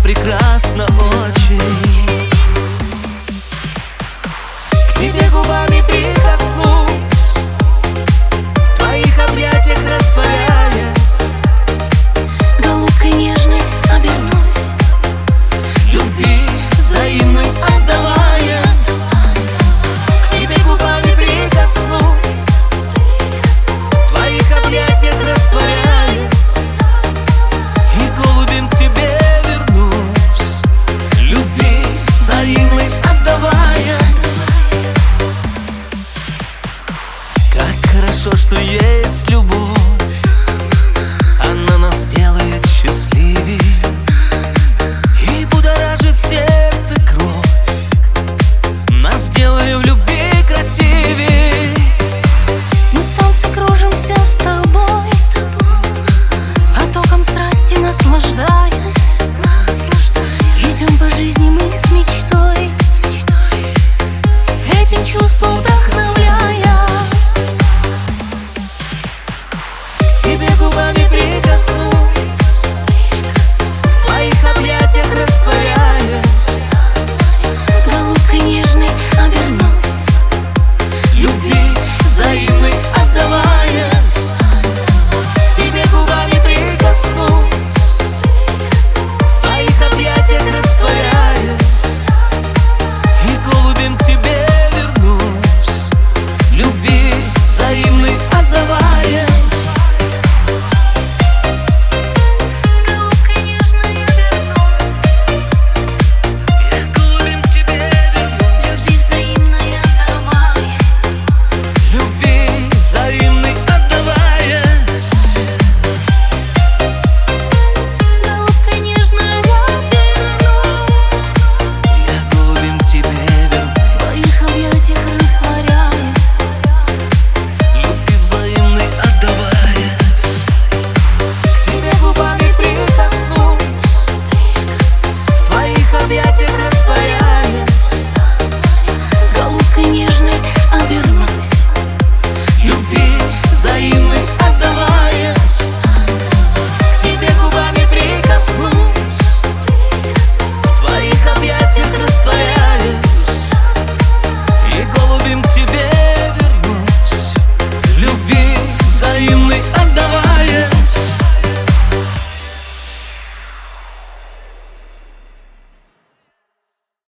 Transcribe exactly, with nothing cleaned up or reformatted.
прекрасна очень. К тебе губами прикоснусь, в твоих объятиях растворяясь, голубкой нежной обернусь, любви взаимной отдаваясь. К тебе губами прикоснусь, в твоих объятиях растворяясь, и голубем к тебе вернусь, любви взаимной отдаваясь. Как хорошо, что есть любовь, она нас делает счастливей и будоражит сердце кровь, нас делает в любви красивей. мы в танце кружимся с тобой, потоком страсти наслаждаясь, идем по жизни мы с мечтой, этим чувством вдохновляясь. К тебе губами прикоснусь, в твоих объятиях растворяясь, Голубкой нежной обернусь, любви взаимной отдаваясь. К тебе губами прикоснусь, в твоих объятиях растворяясь, и голубем к тебе вернусь, любви взаимной отдаваясь. голубкой нежной обернусь, Я голубем к тебе вернусь, любви взаимной отдаваясь. любви взаимной отдаваясь. Голубкой нежной обернусь, Я голубем к тебе вернусь, в твоих объятиях растворяясь, любви взаимной отдаваясь. К тебе губами прикоснусь, в твоих объятиях